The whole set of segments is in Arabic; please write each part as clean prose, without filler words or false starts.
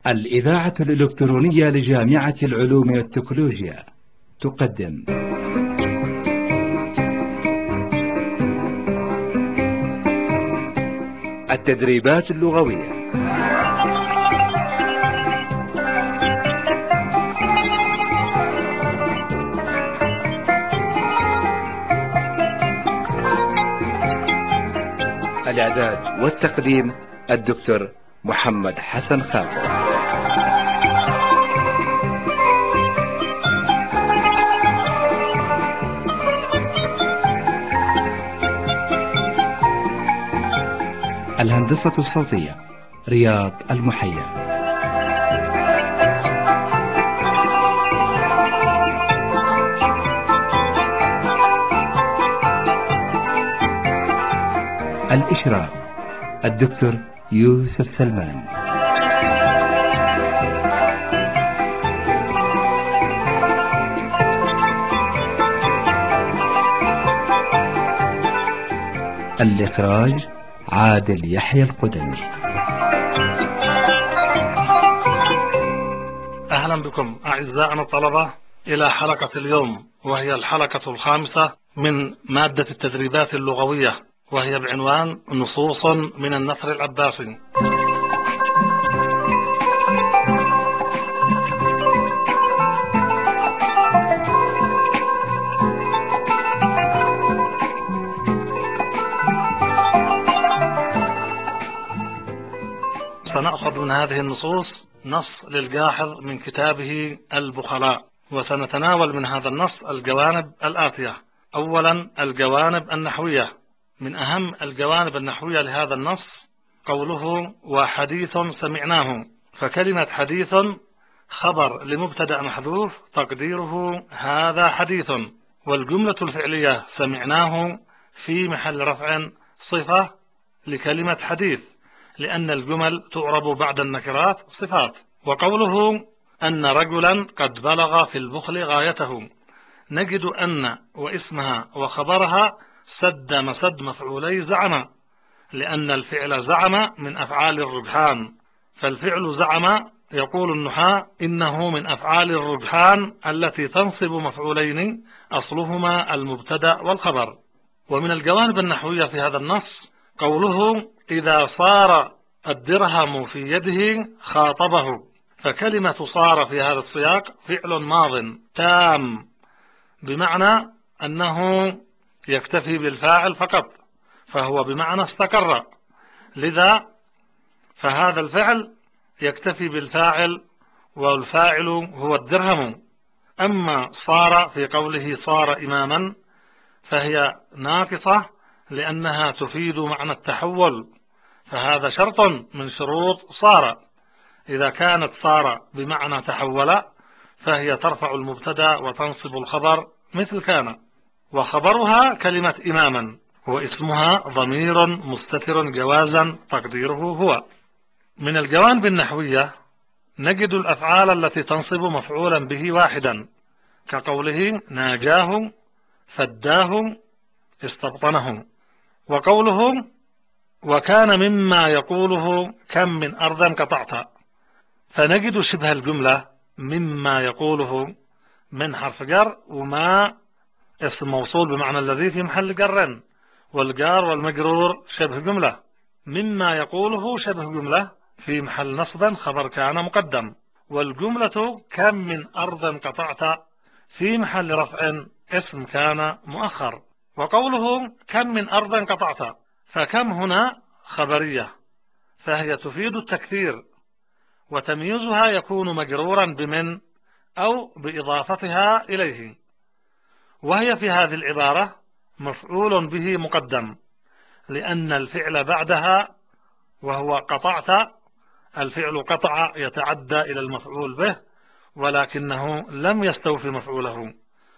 الإذاعة الإلكترونية لجامعة العلوم والتكنولوجيا تقدم التدريبات اللغوية. الإعداد والتقديم الدكتور محمد حسن خالد. الهندسة الصوتية رياض المحيا. الإشراف الدكتور يوسف سلمان. الإخراج عادل يحيى القدمي. أهلا بكم أعزائنا الطلبة إلى حلقة اليوم، وهي الحلقة الخامسة من مادة التدريبات اللغوية، وهي بعنوان نصوص من النثر العباسي. سنأخذ من هذه النصوص نص للجاحظ من كتابه البخلاء، وسنتناول من هذا النص الجوانب الآتية. أولا الجوانب النحوية. من أهم الجوانب النحوية لهذا النص قوله وحديث سمعناه، فكلمة حديث خبر لمبتدأ محذوف تقديره هذا حديث، والجملة الفعلية سمعناه في محل رفع صفة لكلمة حديث، لأن الجمل تعرب بعد النكرات صفات. وقوله أن رجلا قد بلغ في البخل غايته، نجد أن واسمها وخبرها سد مسد مفعولي زعم، لأن الفعل زعم من أفعال الرجحان، فالفعل زعم يقول النحاة إنه من أفعال الرجحان التي تنصب مفعولين أصلهما المبتدأ والخبر. ومن الجوانب النحوية في هذا النص قوله إذا صار الدرهم في يده خاطبه، فكلمة صار في هذا السياق فعل ماض تام، بمعنى أنه يكتفي بالفاعل فقط، فهو بمعنى استقر، لذا فهذا الفعل يكتفي بالفاعل، والفاعل هو الدرهم. أما صار في قوله صار إماما فهي ناقصة، لأنها تفيد معنى التحول، فهذا شرط من شروط صار. إذا كانت صار بمعنى تحول فهي ترفع المبتدأ وتنصب الخبر مثل كان، وخبرها كلمة إماما، واسمها ضمير مستتر جوازا تقديره هو. من الجوانب النحوية نجد الأفعال التي تنصب مفعولا به واحدا، كقوله ناجاه فداه استبطنه. وقوله وكان مما يقوله كم من أرض قطعت، فنجد شبه الجملة مما يقوله من حرف جر، وما اسم موصول بمعنى الذي في محل جر، والجار والمجرور شبه جملة. مما يقوله شبه جملة في محل نصب خبر كان مقدم، والجملة كم من أرض قطعت في محل رفع اسم كان مؤخر. وقوله كم من أرض قطعت، فكم هنا خبرية، فهي تفيد التكثير، وتمييزها يكون مجرورا بمن أو بإضافتها إليه، وهي في هذه العبارة مفعول به مقدم، لأن الفعل بعدها وهو قطعت، الفعل قطع يتعدى إلى المفعول به، ولكنه لم يستوفي مفعوله،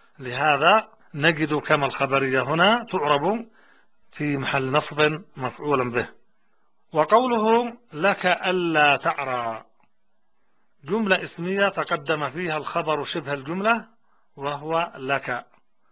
لهذا نجد كما الخبرية هنا تعرب في محل نصب مفعولا به. وقوله لك ألا تعرى، جملة اسمية تقدم فيها الخبر شبه الجملة وهو لك،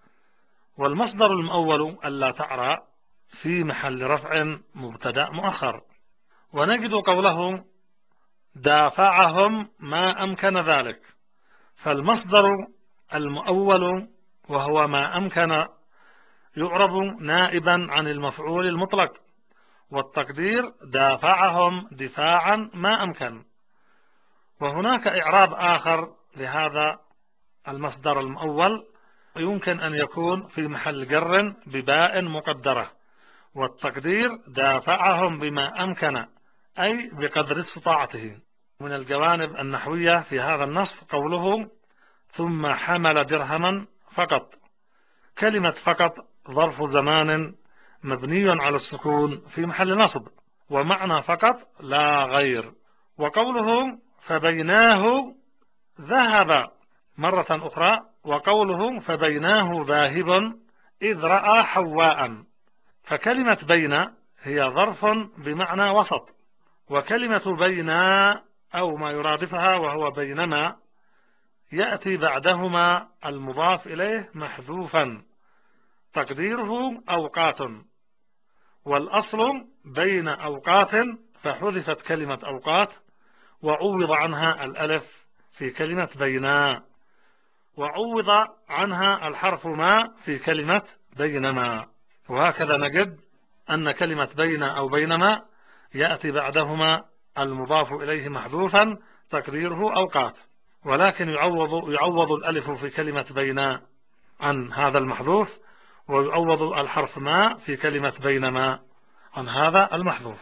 والمصدر المؤول ألا تعرى في محل رفع مبتدأ مؤخر. ونجد قوله دافعهم ما أمكن ذلك. فالمصدر المؤول وهو ما أمكن يعرب نائبا عن المفعول المطلق، والتقدير دافعهم دفاعا ما أمكن. وهناك إعراب آخر لهذا المصدر المؤول يمكن أن يكون في محل جر بباء مقدرة، والتقدير دافعهم بما أمكن أي بقدر استطاعته. من الجوانب النحوية في هذا النص قوله ثم حمل درهما فقط. كلمة فقط ظرف زمان مبني على السكون في محل نصب، ومعنى فقط لا غير. وقوله فبيناه ذهب مرة أخرى، وقوله فبيناه ذاهب إذ رأى حواء. فكلمة بين هي ظرف بمعنى وسط، وكلمة بين أو ما يرادفها وهو بينما يأتي بعدهما المضاف إليه محذوفا تقديره أوقات، والأصل بين أوقات فحذفت كلمة أوقات وعوض عنها الألف في كلمة بينا، وعوض عنها الحرف ما في كلمة بينما. وهكذا نجد أن كلمة بين أو بينما يأتي بعدهما المضاف إليه محذوفا تقديره أوقات، ولكن يعوض الألف في كلمة بين عن هذا المحذوف، ويعوض الحرف ما في كلمة بينما عن هذا المحذوف.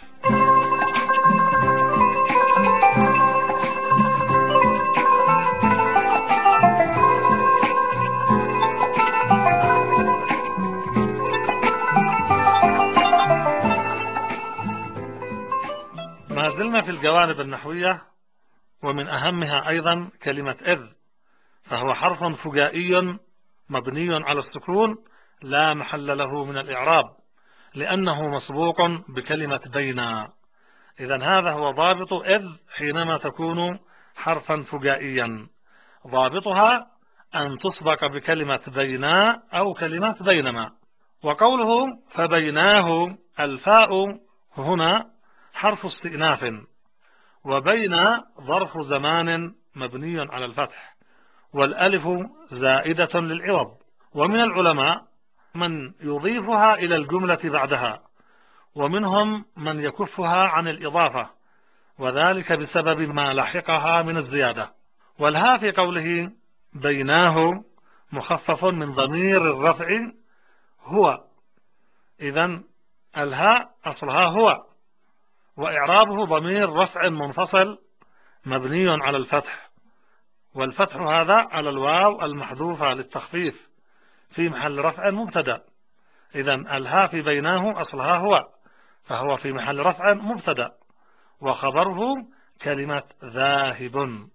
ما زلنا في الجوانب النحوية، ومن أهمها أيضا كلمة إذ، فهو حرف فجائي مبني على السكون لا محل له من الإعراب لأنه مسبوق بكلمة بين. إذن هذا هو ضابط إذ حينما تكون حرفا فجائيا، ضابطها أن تسبق بكلمة بينا أو كلمة بينما. وقوله فبيناه الفاء هنا حرف استئناف، وبين ظرف زمان مبني على الفتح، والألف زائدة للعوض. ومن العلماء من يضيفها إلى الجملة بعدها، ومنهم من يكفها عن الإضافة، وذلك بسبب ما لحقها من الزيادة. والها في قوله بيناه مخفف من ضمير الرفع هو، إذن الهاء أصلها هو، وإعرابه ضمير رفع منفصل مبني على الفتح، والفتح هذا على الواو المحذوفة للتخفيف في محل رفع مبتدأ. إذن الها في بيناه أصلها هو، فهو في محل رفع مبتدأ، وخبره كلمة ذاهب.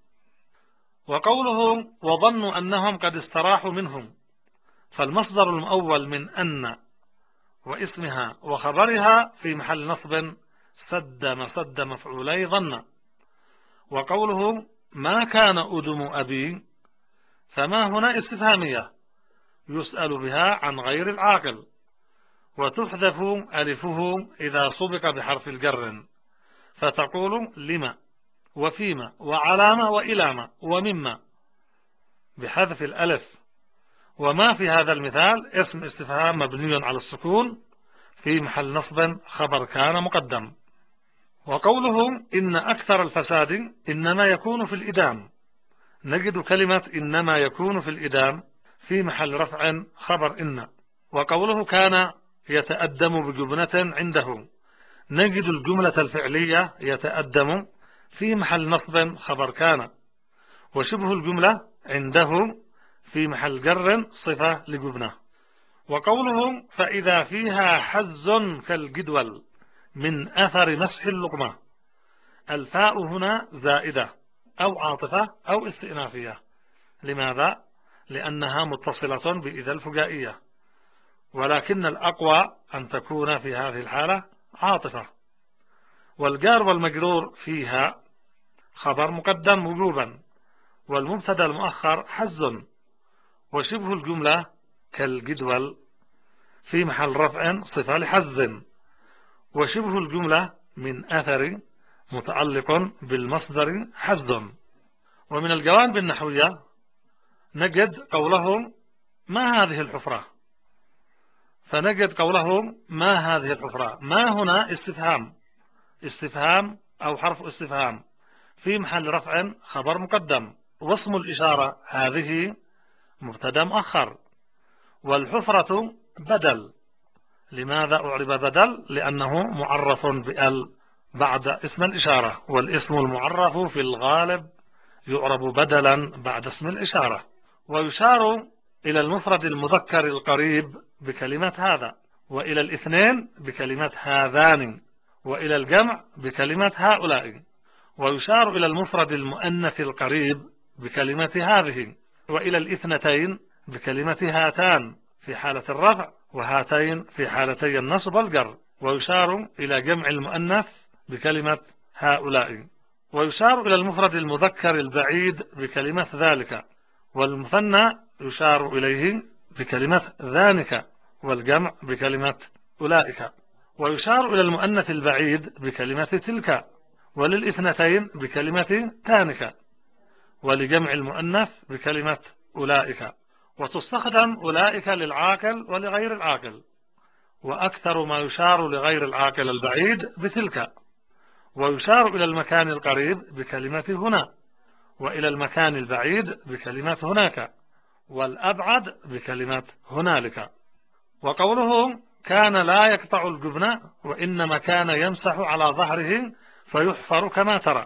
وقوله وظنوا أنهم قد استراحوا منهم، فالمصدر المؤول من أن واسمها وخبرها في محل نصب سد مسد مفعولي ظن. وقوله ما كان أدم أبي، فما هنا استفهامية يسأل بها عن غير العاقل، وتحذف ألفه إذا سبق بحرف الجر، فتقول لما وفيما وعلامة وإلامة ومما بحذف الألف. وما في هذا المثال اسم استفهام مبني على السكون في محل نصب خبر كان مقدم. وقوله إن أكثر الفساد إنما يكون في الإدام، نجد كلمة إنما يكون في الإدام في محل رفع خبر إن. وقوله كان يتأدم بجبنة عنده، نجد الجملة الفعلية يتأدم في محل نصب خبر كان، وشبه الجملة عنده في محل جر صفة لجبنة. وقوله فإذا فيها حز كالجدول من أثر مسح اللقمة، الفاء هنا زائدة أو عاطفة أو استئنافية. لماذا؟ لأنها متصلة بإذا الفجائية، ولكن الأقوى أن تكون في هذه الحالة عاطفة. والجار والمجرور فيها خبر مقدم وجوبا، والمبتدا المؤخر حز، وشبه الجملة كالجدول في محل رفع صفة لحز، وشبه الجملة من أثر متعلق بالمصدر حز. ومن الجوانب النحوية نجد قولهم ما هذه الحفرة، فنجد قولهم ما هذه الحفرة. ما هنا استفهام أو حرف استفهام في محل رفع خبر مقدم، واسم الإشارة هذه مبتدا مؤخر، والحفرة بدل. لماذا أعرب بدل؟ لأنه معرف بال بعد اسم الإشارة، والاسم المعرف في الغالب يعرب بدلا بعد اسم الإشارة. ويشار إلى المفرد المذكر القريب بكلمة هذا، وإلى الاثنين بكلمة هذان، وإلى الجمع بكلمة هؤلاء. ويشار إلى المفرد المؤنث القريب بكلمة هذه، وإلى الاثنتين بكلمة هاتان في حالة الرفع، وهاتين في حالتي النصب والجر. ويشار إلى جمع المؤنث بكلمة هؤلاء. ويشار إلى المفرد المذكر البعيد بكلمة ذلك، والمثنى يشار إليه بكلمة ذانك، والجمع بكلمة أولئك. ويشار إلى المؤنث البعيد بكلمة تلك، وللاثنتين بكلمة تانك، ولجمع المؤنث بكلمة أولئك. وتستخدم أولئك للعاقل ولغير العاقل، وأكثر ما يشار لغير العاقل البعيد بتلك. ويشار إلى المكان القريب بكلمة هنا، وإلى المكان البعيد بكلمة هناك، والأبعد بكلمة هنالك. وقوله كان لا يقطع الجبن وإنما كان يمسح على ظهره فيحفر كما ترى.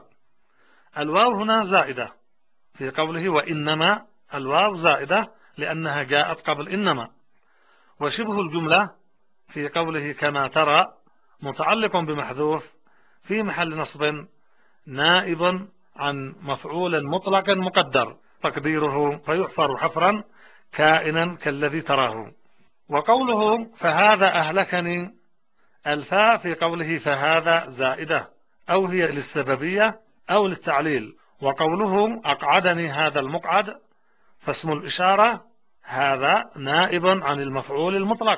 الواو هنا زائدة في قوله وإنما، الواو زائدة لأنها جاءت قبل إنما. وشبه الجملة في قوله كما ترى متعلق بمحذوف في محل نصب نائب عن مفعول مطلق مقدر تقديره فيحفر حفرا كائنا كالذي تراه. وقوله فهذا أهلكني، الفاء في قوله فهذا زائدة، أو هي للسببية أو للتعليل. وقوله أقعدني هذا المقعد، فاسم الإشارة هذا نائب عن المفعول المطلق،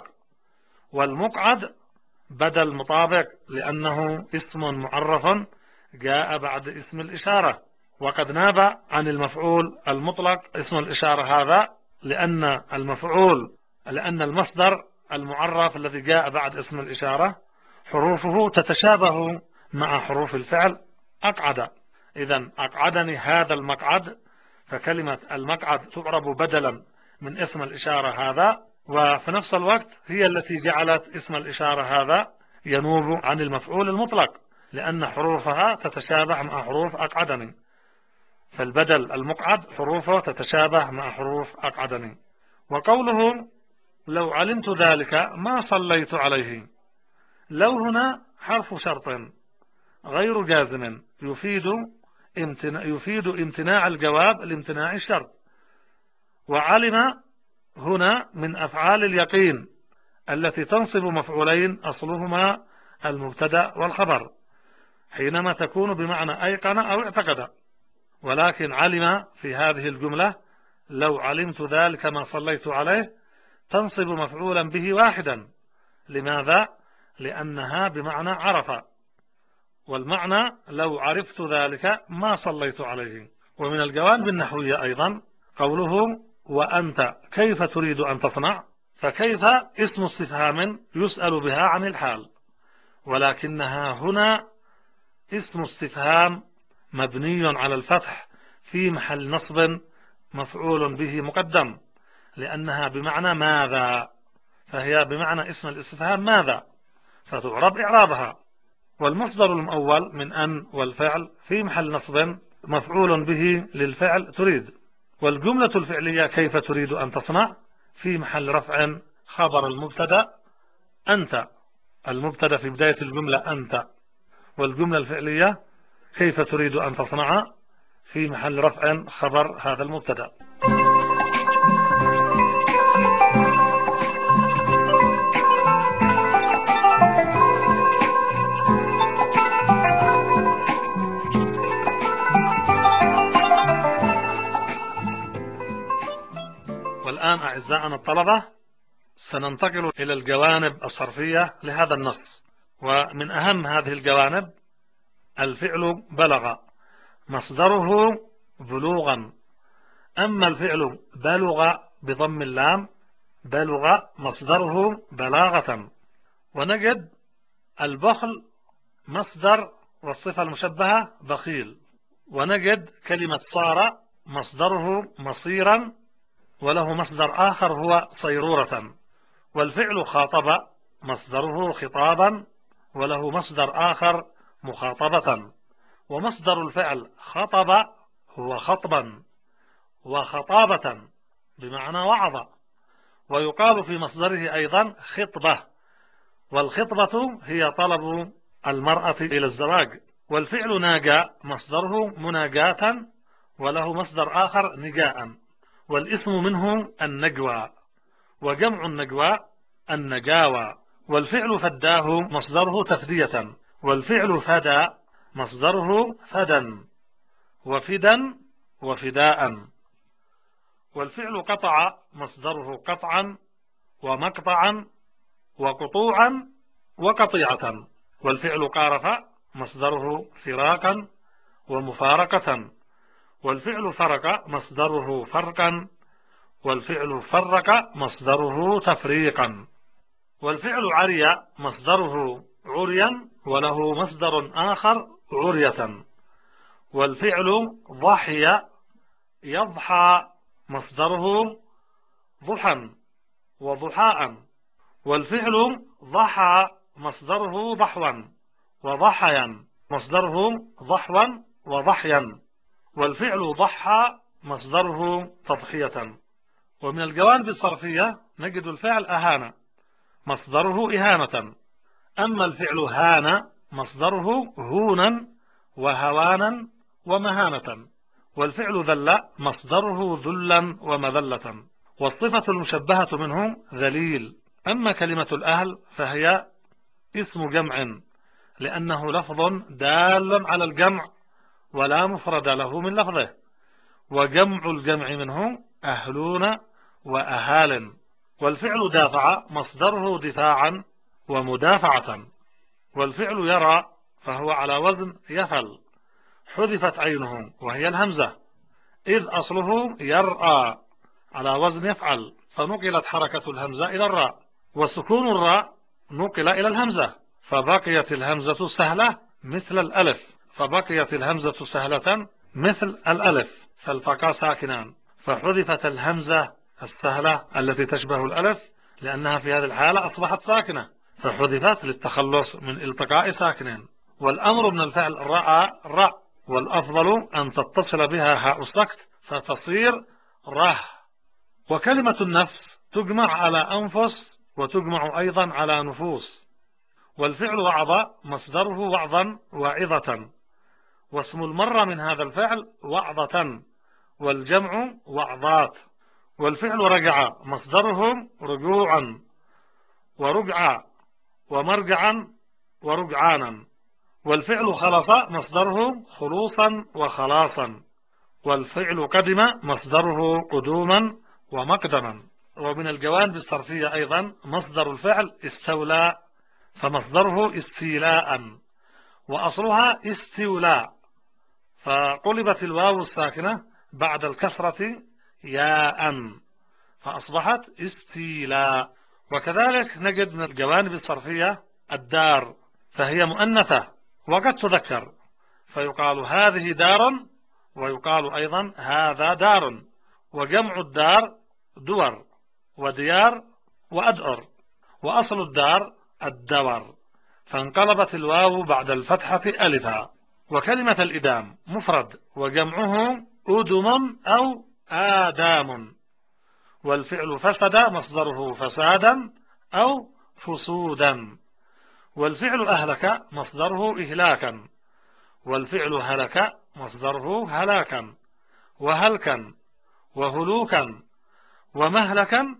والمقعد بدل مطابق لأنه اسم معرف جاء بعد اسم الإشارة. وقد ناب عن المفعول المطلق اسم الإشارة هذا لأن المصدر المعرف الذي جاء بعد اسم الإشارة حروفه تتشابه مع حروف الفعل أقعد. إذن أقعدني هذا المقعد، فكلمة المقعد تعرب بدلا من اسم الإشارة هذا، وفي نفس الوقت هي التي جعلت اسم الإشارة هذا ينوب عن المفعول المطلق، لأن حروفها تتشابه مع حروف أقعدني، فالبدل المقعد حروفه تتشابه مع حروف أقعدني. وقوله لو علمت ذلك ما صليت عليه، لو هنا حرف شرط غير جازم يفيد امتناع الجواب لامتناع الشرط. وعلم هنا من أفعال اليقين التي تنصب مفعولين أصلهما المبتدأ والخبر، حينما تكون بمعنى أيقن أو اعتقد. ولكن علم في هذه الجملة لو علمت ذلك ما صليت عليه تنصب مفعولا به واحدا. لماذا؟ لأنها بمعنى عرف، والمعنى لو عرفت ذلك ما صليت عليه. ومن الجوانب النحوية أيضا قوله وأنت كيف تريد أن تصنع، فكيف اسم استفهام يسأل بها عن الحال، ولكنها هنا اسم استفهام مبني على الفتح في محل نصب مفعول به مقدم، لأنها بمعنى ماذا، فهي بمعنى اسم الاستفهام ماذا، فتعرب إعرابها. والمصدر المؤول من أن والفعل في محل نصب مفعول به للفعل تريد. والجملة الفعلية كيف تريد أن تصنع في محل رفع خبر المبتدا أنت، المبتدا في بداية الجملة أنت، والجملة الفعلية كيف تريد أن تصنع في محل رفع خبر هذا المبتدا. والآن أعزائنا الطلبة سننتقل إلى الجوانب الصرفية لهذا النص. ومن أهم هذه الجوانب الفعل بلغ مصدره بلوغا. أما الفعل بلغ بضم اللام، بلغ مصدره بلاغة. ونجد البخل مصدر والصفة المشبهة بخيل. ونجد كلمة صار مصدره مصيرا، وله مصدر آخر هو صيرورة. والفعل خاطب مصدره خطابا، وله مصدر آخر مخاطبة. ومصدر الفعل خطب هو خطبا وخطابة بمعنى وعظ. ويقال في مصدره أيضا خطبة، والخطبة هي طلب المرأة إلى الزواج. والفعل ناجى مصدره مناجاة، وله مصدر آخر نجاء. والاسم منه النجوى، وجمع النجوى النجاوى. والفعل فداه مصدره تفدية، والفعل فدى مصدره فدا وفدا وفداء. والفعل قطع مصدره قطعا ومقطعا وقطوعا وقطيعة. والفعل قارف مصدره فراقا ومفارقة. والفعل فرق مصدره فرقا، والفعل فرق مصدره تفريقا. والفعل عري مصدره عريا، وله مصدر آخر عرية. والفعل ضحي يضحى مصدره ضحا وضحاء. والفعل ضحى مصدره ضحوا وضحيا، مصدره ضحوا وضحيا. والفعل ضحى مصدره تضحية. ومن الجوانب الصرفية نجد الفعل أهان مصدره إهانة. أما الفعل هان مصدره هونا وهوانا ومهانة. والفعل ذل مصدره ذلا ومذلة. والصفة المشبهة منه ذليل. أما كلمة الأهل فهي اسم جمع، لأنه لفظ دال على الجمع ولا مفرد له من لفظه. وجمع الجمع منه أهلون وأهال. والفعل دافع مصدره دفاعا ومدافعة. والفعل يرى فهو على وزن يفل، حذفت عينه وهي الهمزة، إذ أصله يرأى على وزن يفعل، فنقلت حركة الهمزة إلى الراء، وسكون الراء نقل إلى الهمزة، فبقيت الهمزة سهلة مثل الألف، فبقيت الهمزة سهلة مثل الألف، فالتقى ساكنان، فحذفت الهمزة السهلة التي تشبه الألف، لأنها في هذه الحالة أصبحت ساكنة، فحذفت للتخلص من التقاء ساكنين. والأمر من الفعل رأى رأ، والأفضل أن تتصل بها هاء السكت فتصير ره. وكلمة النفس تجمع على أنفس وتجمع أيضا على نفوس. والفعل وعظ مصدره وعظا واعظة، واسم المرة من هذا الفعل وعظة، والجمع وعظات. والفعل رجع مصدره رجوعا ورجعا ومرجعا ورجعانا. والفعل خلص مصدره خلوصا وخلاصا. والفعل قدم مصدره قدوما ومقدما. ومن الجوانب الصرفية أيضا مصدر الفعل استولى، فمصدره استيلاء، وأصلها استولاء، فقلبت الواو الساكنة بعد الكسرة ياء فأصبحت استيلاء. وكذلك نجد من الجوانب الصرفية الدار، فهي مؤنثة وقد تذكر، فيقال هذه دار، ويقال أيضا هذا دار. وجمع الدار دور وديار وأدؤر، وأصل الدار الدور، فانقلبت الواو بعد الفتحة ألفا. وكلمة الإدام مفرد وجمعه أدم أو آدام. والفعل فسد مصدره فسادا أو فسودا. والفعل أهلك مصدره إهلاكا. والفعل هلك مصدره هلاكا وهلكا وهلوكا ومهلكا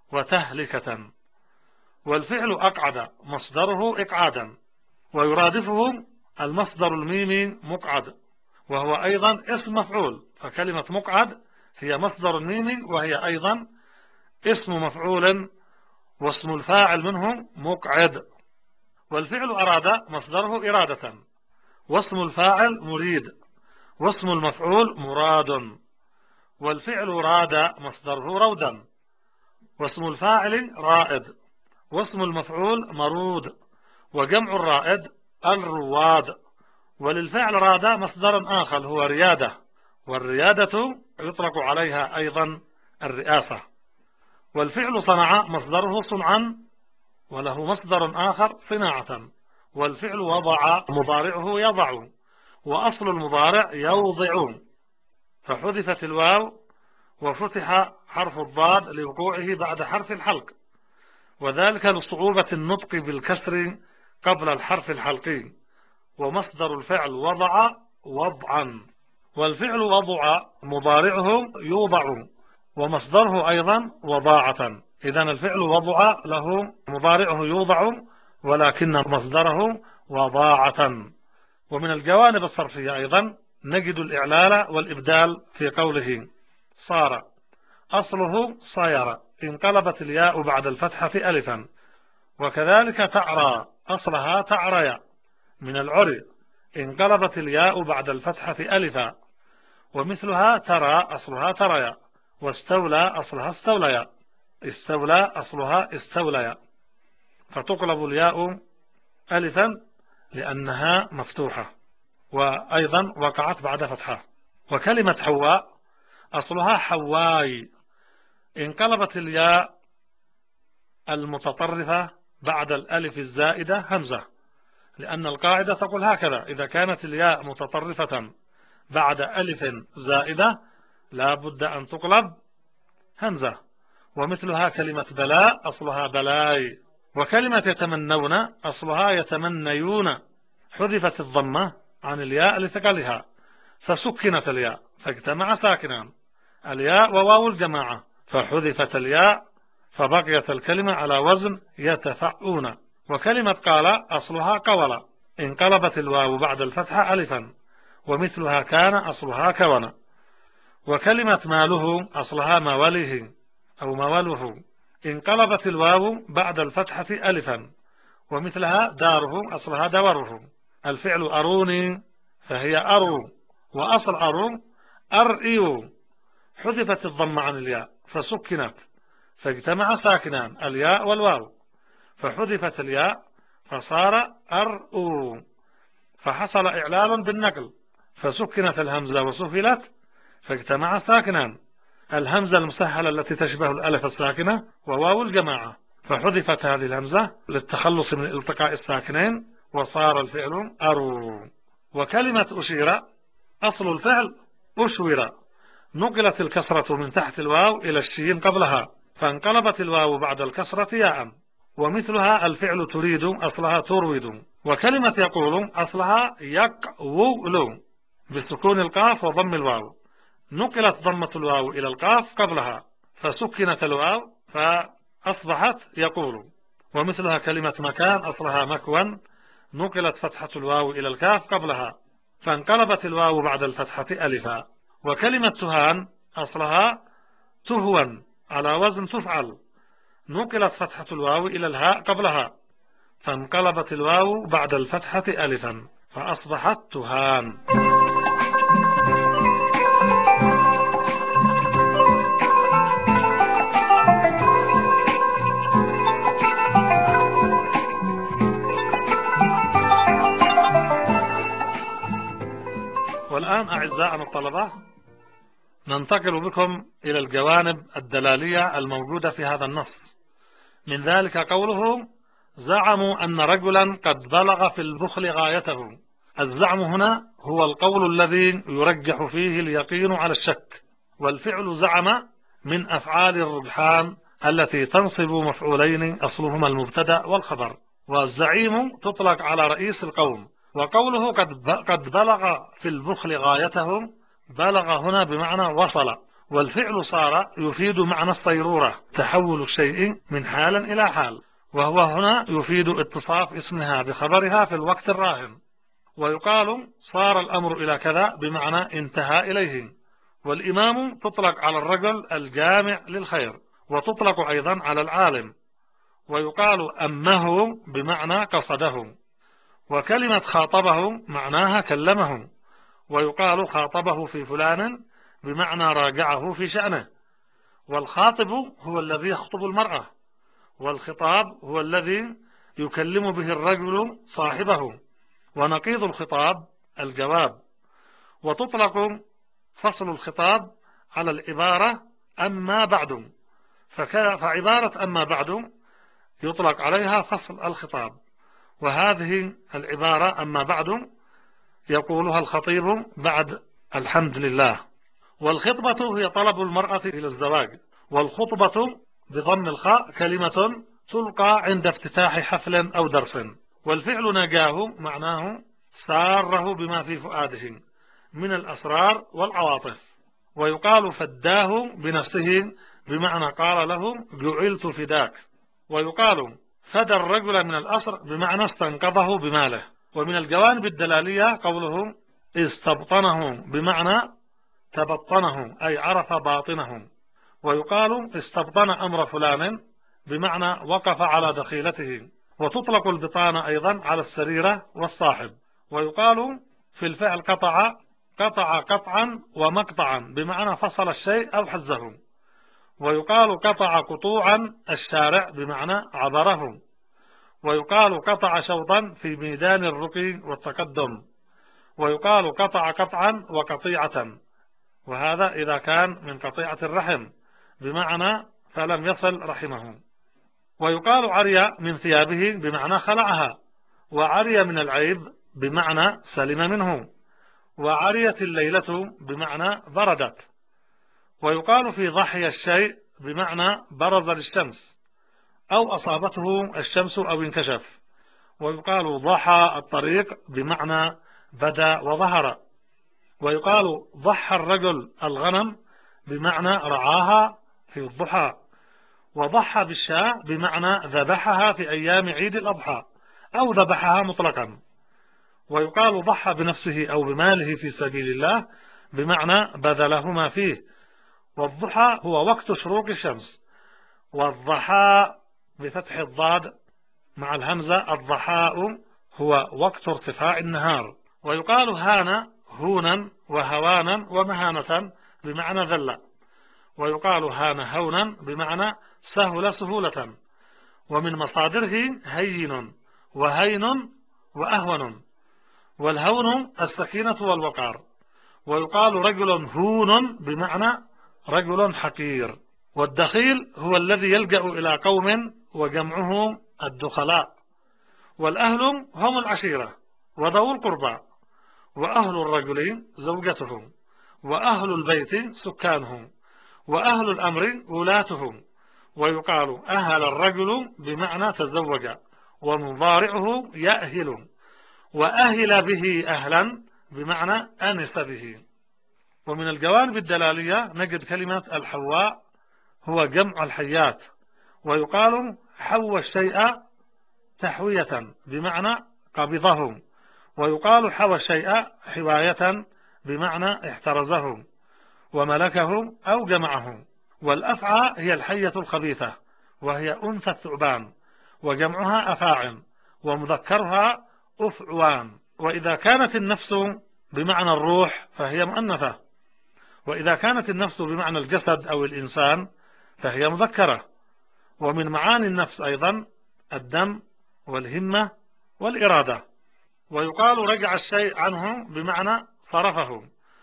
وتهلكة. والفعل أقعد مصدره إقعادا، ويرادفه المصدر الميمي مقعد، وهو أيضا اسم مفعول، فكلمة مقعد هي مصدر الميمي وهي أيضا اسم مفعول، واسم الفاعل منه مقعد. والفعل أراد مصدره إرادة، واسم الفاعل مريد، واسم المفعول مراد. والفعل راد مصدره رودا، واسم الفاعل رائد، واسم المفعول مرود، وجمع الرائد الرواد. وللفعل راد مصدر آخر هو ريادة، والريادة يطلق عليها أيضا الرئاسة. والفعل صنع مصدره صنعا، وله مصدر آخر صناعة. والفعل وضع مضارعه يضع، وأصل المضارع يوضع، فحذفت الواو وفتح حرف الضاد لوقوعه بعد حرف الحلق، وذلك لصعوبة النطق بالكسر قبل الحرف الحلقي. ومصدر الفعل وضع وضعا. والفعل وضع مضارعه يوضع، ومصدره أيضا وضاعة. إذن الفعل وضع له مضارعه يوضع، ولكن مصدره وضاعة. ومن الجوانب الصرفية أيضا نجد الإعلال والإبدال في قوله صار، أصله صير، انقلبت الياء بعد الفتحة ألفا. وكذلك تعرى، أصلها تعريا، من العري، انقلبت الياء بعد الفتحة ألفا. ومثلها ترى، أصلها تريا. واستولى، أصلها استوليا. استولى، أصلها استوليا، فتقلب الياء ألفا لأنها مفتوحة، وأيضا وقعت بعد فتحة. وكلمة حواء أصلها حواي، انقلبت الياء المتطرفة بعد الألف الزائدة همزة، لأن القاعدة تقول هكذا: إذا كانت الياء متطرفة بعد ألف زائدة لا بد أن تقلب همزة. ومثلها كلمة بلاء، أصلها بلاي. وكلمة يتمنون أصلها يتمنيون، حذفت الضمة عن الياء لثقلها فسكنت الياء فاجتمع ساكنان، الياء وواو الجماعة، فحذفت الياء فبقيت الكلمة على وزن يتفعون. وكلمة قال أصلها قول، انقلبت الواو بعد الفتحة ألفا، ومثلها كان أصلها كون. وكلمة ماله أصلها موله أو موله، انقلبت الواو بعد الفتحة ألفا، ومثلها داره أصلها دوره. الفعل أروني فهي أرو، وأصل أرو أرئيو، حذفت الضم عن الياء فسكنت فاجتمع ساكنان الياء والواو، فحذفت الياء فصار أرؤو، فحصل إعلال بالنقل فسكنت الهمزة وسهلت فاجتمع ساكنان، الهمزة المسهلة التي تشبه الألف الساكنة وواو الجماعة، فحذفت هذه الهمزة للتخلص من التقاء الساكنين وصار الفعل أرو. وكلمة أشير أصل الفعل أشور، نقلت الكسرة من تحت الواو إلى الشين قبلها فانقلبت الواو بعد الكسرة ياء. ومثلها الفعل تريد، أصلها ترويد. وكلمة يقول أصلها يقول بسكون القاف وضم الواو، نقلت ضمة الواو إلى القاف قبلها فسكنت الواو فأصبحت يقول. ومثلها كلمة مكان أصلها مكون، نقلت فتحة الواو إلى الكاف قبلها فانقلبت الواو بعد الفتحة ألفا. وكلمة تهان أصلها تهون على وزن تفعل، نقلت فتحة الواو إلى الهاء قبلها فانقلبت الواو بعد الفتحة ألفا فأصبحت تهان. والآن أعزائنا الطلبة ننتقل بكم إلى الجوانب الدلالية الموجودة في هذا النص. من ذلك قوله زعموا أن رجلا قد بلغ في البخل غايته. الزعم هنا هو القول الذي يرجح فيه اليقين على الشك. والفعل زعم من أفعال الرجحان التي تنصب مفعولين أصلهما المبتدأ والخبر. والزعيم تطلق على رئيس القوم. وقوله قد بلغ في البخل غايته، بلغ هنا بمعنى وصل. والفعل صار يفيد معنى الصيرورة، تحول الشيء من حال إلى حال، وهو هنا يفيد اتصاف اسمها بخبرها في الوقت الراهن. ويقال صار الأمر إلى كذا بمعنى انتهى إليه. والإمام تطلق على الرجل الجامع للخير، وتطلق أيضا على العالم. ويقال أمه بمعنى قصده. وكلمة خاطبه معناها كلمه، ويقال خاطبه في فلان بمعنى راجعه في شأنه. والخاطب هو الذي يخطب المرأة، والخطاب هو الذي يكلم به الرجل صاحبه، ونقيض الخطاب الجواب. وتطلق فصل الخطاب على العبارة أما بعد، فعبارة أما بعد يطلق عليها فصل الخطاب. وهذه العبارة أما بعد يقولها الخطيب بعد الحمد لله. والخطبة هي طلب المرأة إلى الزواج. والخطبة بضم الخاء كلمة تلقى عند افتتاح حفل أو درس. والفعل نجاه معناه ساره بما في فؤاده من الأسرار والعواطف. ويقال فداه بنفسه بمعنى قال له جعلت فداك. ويقال فدى الرجل من الأسر بمعنى استنقذه بماله. ومن الجوانب الدلالية قوله استبطنه بمعنى تبطنه أي عرف باطنه. ويقال استبطن أمر فلان بمعنى وقف على دخيلته. وتطلق البطانة أيضا على السريرة والصاحب. ويقال في الفعل قطع قطعا ومقطعا بمعنى فصل الشيء أو حزه. ويقال قطع قطوعا الشارع بمعنى عبره. ويقال قطع شوطا في ميدان الرقي والتقدم. ويقال قطع قطعا وقطيعة، وهذا إذا كان من قطيعة الرحم بمعنى فلم يصل رحمه. ويقال عري من ثيابه بمعنى خلعها، وعري من العيب بمعنى سلم منه، وعريت الليلة بمعنى بردت. ويقال في ضحي الشيء بمعنى برز للشمس أو أصابته الشمس أو انكشف. ويقال ضحى الطريق بمعنى بدا وظهر. ويقال ضحى الرجل الغنم بمعنى رعاها في الضحى. وضحى بالشاة بمعنى ذبحها في أيام عيد الأضحى أو ذبحها مطلقا. ويقال ضحى بنفسه أو بماله في سبيل الله بمعنى بذله ما فيه. والضحى هو وقت شروق الشمس. والضحاء بفتح الضاد مع الهمزة الضحاء هو وقت ارتفاع النهار. ويقال هان هونا وهوانا ومهانة بمعنى ذل. ويقال هان هونا بمعنى سهل سهولة. ومن مصادره هين وهين وأهون. والهون السكينة والوقار. ويقال رجل هون بمعنى رجل حقير. والدخيل هو الذي يلجأ إلى قوم وجمعه الدخلاء. والأهل هم العشيرة وذو القربى. وأهل الرجل زوجتهم. وأهل البيت سكانهم. وأهل الأمر ولاتهم. ويقال أهل الرجل بمعنى تزوج، ومضارعه يأهل. وأهل به أهلا بمعنى أنس به. ومن الجوانب الدلالية نجد كلمة الحواء هو جمع الحيات. ويقال حوى الشيء تحوية بمعنى قبضه. ويقال حوى الشيء حواية بمعنى احترزه وملكه أو جمعه. والأفعى هي الحية الخبيثة، وهي أنثى الثعبان، وجمعها أفاعن، ومذكرها أفعوان. وإذا كانت النفس بمعنى الروح فهي مؤنثة. وإذا كانت النفس بمعنى الجسد أو الإنسان فهي مذكرة. ومن معاني النفس أيضا الدم والهمة والإرادة. ويقال رجع الشيء عنه بمعنى صرفه.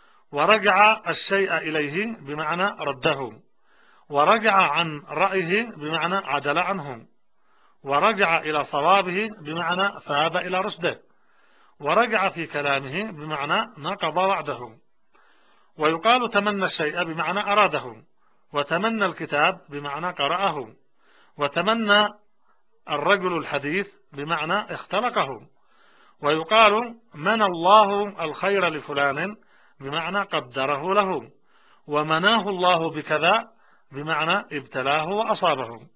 ورجع الشيء إليه بمعنى رده. ورجع عن رأيه بمعنى عدل عنه. ورجع إلى صوابه بمعنى ثاب إلى رشده. ورجع في كلامه بمعنى نقض وعده. ويقال تمنى الشيء بمعنى أراده. وتمنى الكتاب بمعنى قرأه. وتمنى الرجل الحديث بمعنى اختلقه. ويقال منى الله الخير لفلان بمعنى قدره له. ومناه الله بكذا بمعنى ابتلاه وأصابه.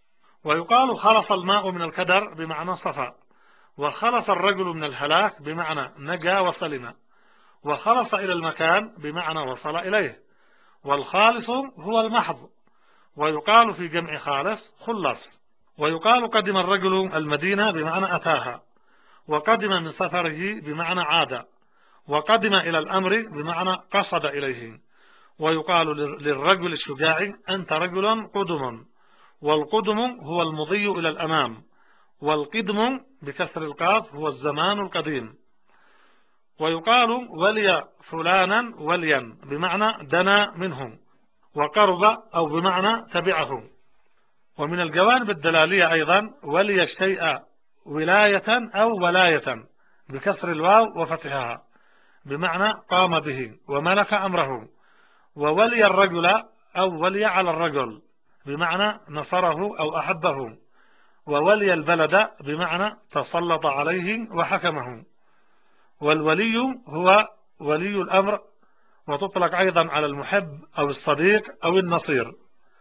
ويقال خلص الماء من الكدر بمعنى صفى. وخلص الرجل من الهلاك بمعنى نجا وسلم. وخلص إلى المكان بمعنى وصل إليه. والخالص هو المحض. ويقال في جمع خالص خلص. ويقال قدم الرجل المدينة بمعنى أتاها. وقدم من سفره بمعنى عاد، وقدم إلى الأمر بمعنى قصد إليه. ويقال للرجل الشجاع أنت رجل قدم، والقدم هو المضي إلى الأمام، والقدم بكسر القاف هو الزمان القديم. ويقال ولي فلانا وليا بمعنى دنا منه، وقرب أو بمعنى تبعه. ومن الجوانب الدلالية أيضا ولي الشيء ولاية أو ولاية بكسر الواو وفتحها بمعنى قام به وملك أمره. وولي الرجل أو ولي على الرجل بمعنى نصره أو أحبه. وولي البلد بمعنى تسلط عليه وحكمه. والولي هو ولي الأمر، وتطلق أيضا على المحب أو الصديق أو النصير.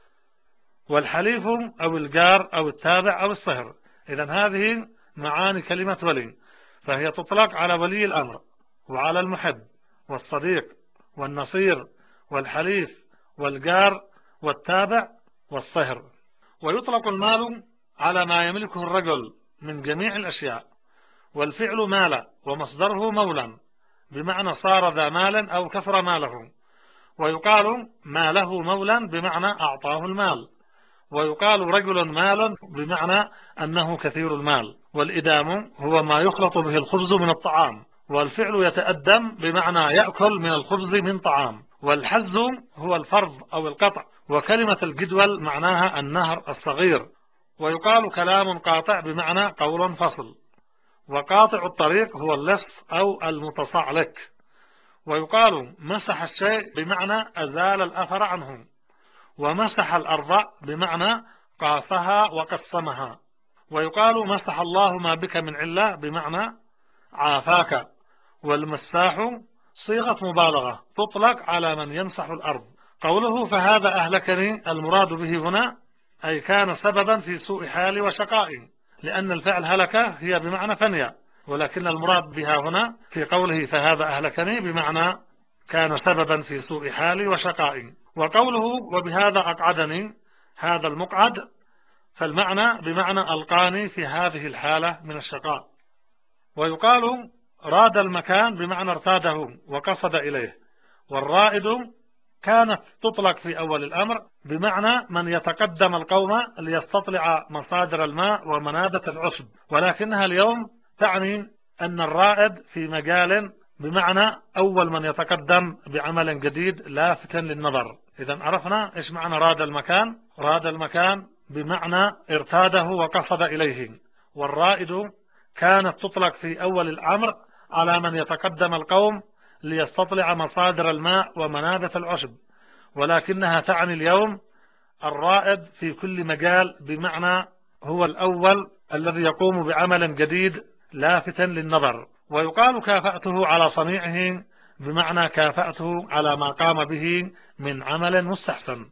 والحليف أو الجار أو التابع أو الصهر. إذن هذه معاني كلمة ولي، فهي تطلق على ولي الأمر وعلى المحب والصديق والنصير والحليف والجار والتابع والصهر. ويطلق المال على ما يملكه الرجل من جميع الأشياء. والفعل مال ومصدره مولا بمعنى صار ذا مال أو كثر ماله. ويقال ما له مولا بمعنى أعطاه المال. ويقال رجل مال بمعنى أنه كثير المال. والإدام هو ما يخلط به الخبز من الطعام. والفعل يتأدم بمعنى يأكل من الخبز من طعام. والحز هو الفرض أو القطع. وكلمة الجدول معناها النهر الصغير. ويقال كلام قاطع بمعنى قول فصل. وقاطع الطريق هو اللص أو المتصعلك. ويقال مسح الشيء بمعنى أزال الأثر عنه. ومسح الأرض بمعنى قاسها وقسمها. ويقال مسح الله ما بك من علة بمعنى عافاك. والمساح صيغة مبالغة تطلق على من يمسح الأرض. قوله فهذا أهلكني المراد به هنا أي كان سببا في سوء حالي وشقائي، لأن الفعل هلك هي بمعنى فنيا، ولكن المراد بها هنا في قوله فهذا أهلكني بمعنى كان سببا في سوء حالي وشقائي. وقوله وبهذا أقعدني هذا المقعد، فالمعنى بمعنى ألقاني في هذه الحالة من الشقاء. ويقال راد المكان بمعنى ارتاده وقصد إليه. والرائد كانت تطلق في أول الأمر بمعنى من يتقدم القوم ليستطلع مصادر الماء ومنابت العشب، ولكنها اليوم تعني أن الرائد في مجال بمعنى أول من يتقدم بعمل جديد لافتا للنظر. إذا عرفنا إيش معنى راد المكان. راد المكان بمعنى ارتاده وقصد إليه. والرائد كانت تطلق في أول الأمر على من يتقدم القوم ليستطلع مصادر الماء ومنابت العشب، ولكنها تعني اليوم الرائد في كل مجال بمعنى هو الأول الذي يقوم بعمل جديد لافتا للنظر. ويقال كافأته على صنيعه بمعنى كافأته على ما قام به من عمل مستحسن.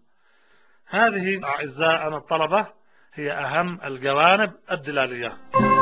هذه أعزائنا الطلبة هي أهم الجوانب الدلالية.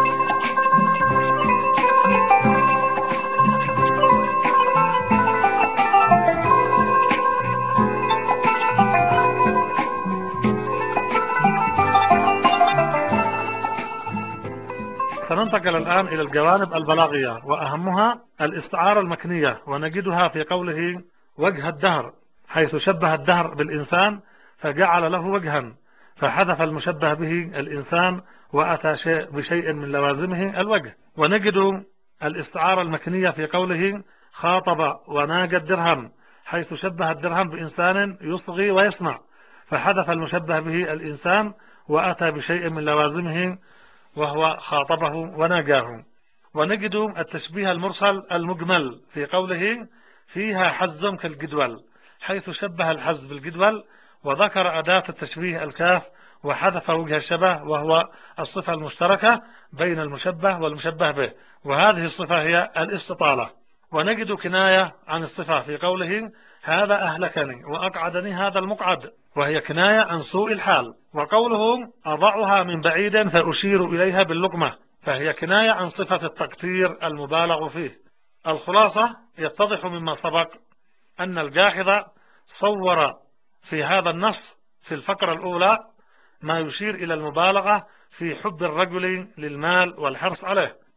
سننتقل الآن إلى الجوانب البلاغية، وأهمها الاستعارة المكنية، ونجدها في قوله وجه الدهر، حيث شبه الدهر بالإنسان فجعل له وجها، فحذف المشبه به الإنسان وأتى بشيء من لوازمه الوجه. ونجد الاستعارة المكنية في قوله خاطب وناجى الدرهم، حيث شبه الدرهم بإنسان يصغي ويسمع، فحذف المشبه به الإنسان وأتى بشيء من لوازمه وهو خاطبه وناجاه. ونجد التشبيه المرسل المجمل في قوله فيها حز كالجدول، حيث شبه الحز بالجدول وذكر أداة التشبيه الكاف وحذف وجه الشبه وهو الصفة المشتركة بين المشبه والمشبه به، وهذه الصفة هي الاستطالة. ونجد كناية عن الصفة في قوله هذا أهلكني وأقعدني هذا المقعد، وهي كناية عن سوء الحال. وقوله أضعها من بعيد فأشير إليها باللقمة، فهي كناية عن صفة التقتير المبالغ فيه. الخلاصة يتضح مما سبق أن الجاحظ صور في هذا النص في الفقرة الأولى ما يشير إلى المبالغة في حب الرجل للمال والحرص عليه،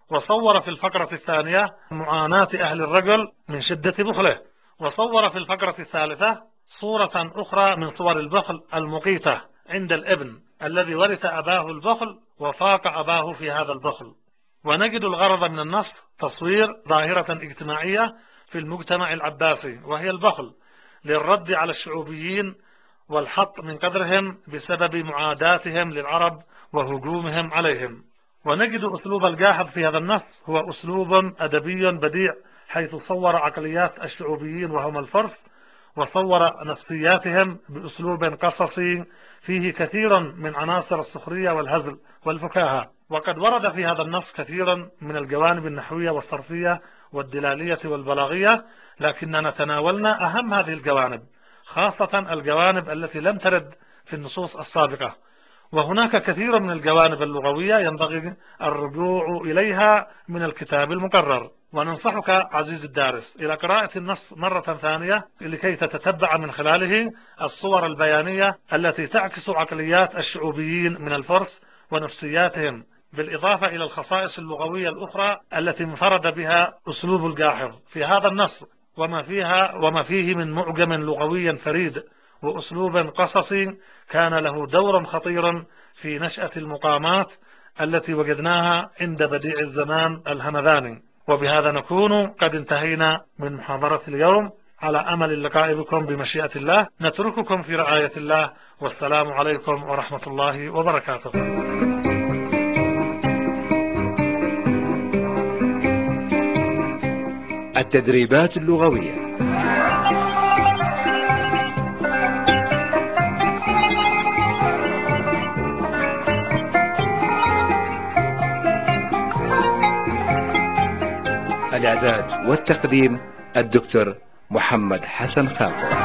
وصور في الفقرة الثانية معاناة أهل الرجل من شدة بخله. وصور في الفقرة الثالثة صورة أخرى من صور البخل المقيتة عند الابن الذي ورث أباه البخل وفاق أباه في هذا البخل. ونجد الغرض من النص تصوير ظاهرة اجتماعية في المجتمع العباسي وهي البخل، للرد على الشعوبيين والحط من قدرهم بسبب معاداتهم للعرب وهجومهم عليهم. ونجد أسلوب الجاحظ في هذا النص هو أسلوب أدبي بديع، حيث صور عقليات الشعوبيين وهم الفرس، وصور نفسياتهم بأسلوب قصصي فيه كثيرا من عناصر السخرية والهزل والفكاهة. وقد ورد في هذا النص كثيرا من الجوانب النحوية والصرفية والدلالية والبلاغية، لكننا تناولنا أهم هذه الجوانب، خاصة الجوانب التي لم ترد في النصوص السابقة. وهناك كثير من الجوانب اللغوية ينبغي الرجوع إليها من الكتاب المقرر. وننصحك عزيز الدارس إلى قراءة النص مرة ثانية لكي تتتبع من خلاله الصور البيانية التي تعكس عقليات الشعوبيين من الفرس ونفسياتهم، بالإضافة إلى الخصائص اللغوية الأخرى التي انفرد بها أسلوب الجاحظ في هذا النص، وما فيه من معجم لغوي فريد وأسلوب قصصي كان له دور خطير في نشأة المقامات التي وجدناها عند بديع الزمان الهمذاني. وبهذا نكون قد انتهينا من محاضرة اليوم، على أمل اللقاء بكم بمشيئة الله. نترككم في رعاية الله، والسلام عليكم ورحمة الله وبركاته. التدريبات اللغوية. الإعداد والتقديم الدكتور محمد حسن خاطر.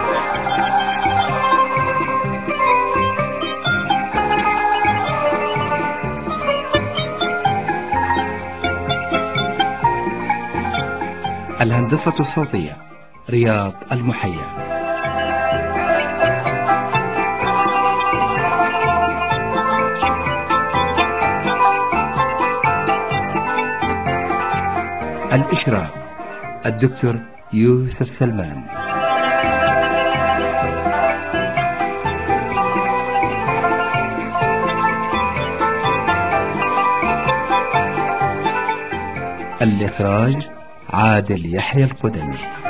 الهندسة الصوتية رياض المحيا. الإشراف الدكتور يوسف سلمان. الإخراج عادل يحيى القدمي.